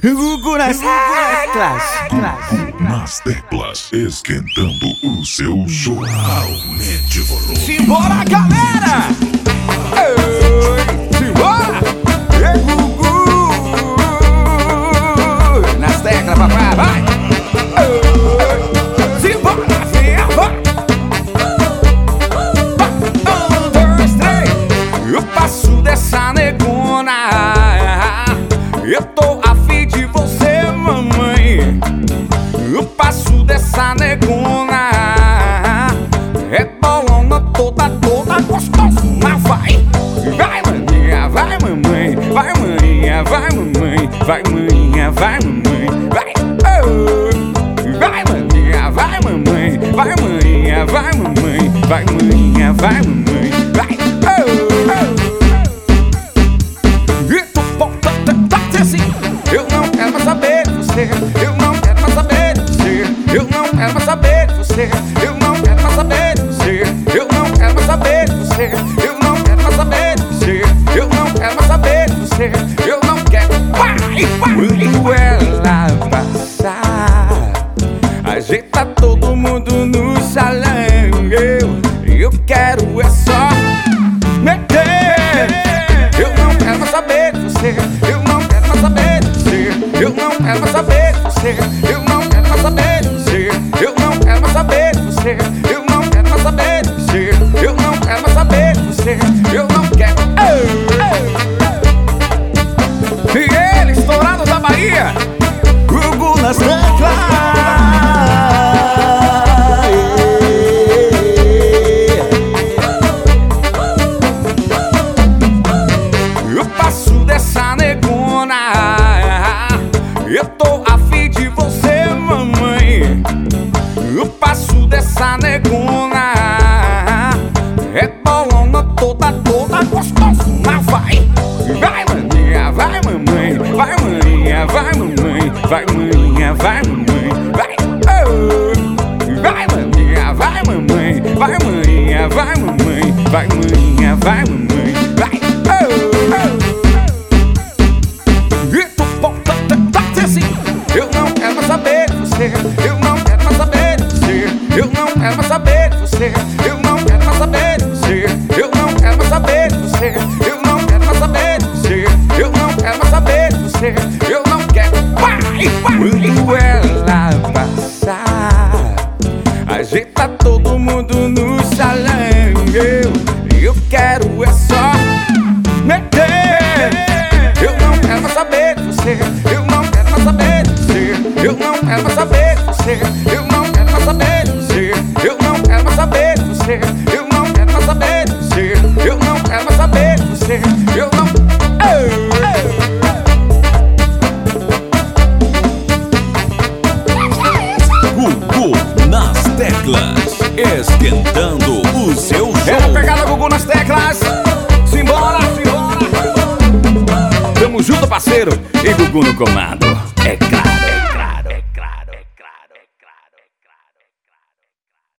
Gugu nas teclas. Nas teclas, esquentando o seu show. Aumente o volume. Simbora, galera! Ei, simbora! Ei, Gugu! Nas teclas, papai, vai! Ei, simbora, filha, vai! 1, 2, 3. Eu passo dessa negona. Eu tô afim de você, mamãe. Eu passo dessa negona. É bolona toda gostosa. Mas vai, vai maninha, vai mamãe. Vai maninha, vai mamãe. Vai maninha, vai mamãe. Vai, oh. Vai maninha, vai mamãe. Vai maninha, vai mamãe. Vai maninha, vai mamãe. Vai, oh. Eu não quero mais saber de você. Eu não quero mais saber de você. Eu não quero mais saber de você. Eu não quero mais saber de você. Eu não quero mais saber de você. Eu não quero mais saber de você. Eu não quero mais saber de você. Eu não quero. Quando ela passar, ajeita todo mundo no salão. Eu quero é só meter. Eu não quero mais saber de você. Eu não quero mais saber de você. Eu não quero mais saber de você. Eu não quero mais saber de você. Eu não quero mais saber de você. Eu não quero mais saber de você. Eu não quero mais saber de você. Eu não quero. E ele, estourado da Bahia, Gugu nas teclas. Eu passo dessa negona. Eu tô afim de você, mamãe. Eu passo dessa negona. É bolona toda gostosa. Mas vai, vai maninha, vai mamãe. Vai maninha, vai mamãe. Vai maninha, vai mamãe. Vai, oh. Vai maninha, vai mamãe. Vai maninha, vai mamãe. Vai maninha, vai mamãe. Vai, oh. Eu não quero mais saber de você. Eu não quero mais saber de você. Eu não quero mais saber de você. Eu não quero mais saber de você. Eu não quero mais saber de você. Eu não quero mais saber de você. Eu não quero mais saber de você. Eu não quero. Quando ela passar, ajeita todo mundo no salão. Eu quero é só meter. Eu não quero mais saber de você. Eu não quero mais saber de você. Eu não quero mais saber de você. Eu não quero mais saber de você. Eu não quero mais saber de você. Eu não quero mais saber de você. Eu não quero mais saber de você. Eu não. Gugu nas teclas, esquentando o seu show. É a pegada Gugu nas teclas. Simbora, simbora. Tamo junto, parceiro. E Gugu no comando. É claro.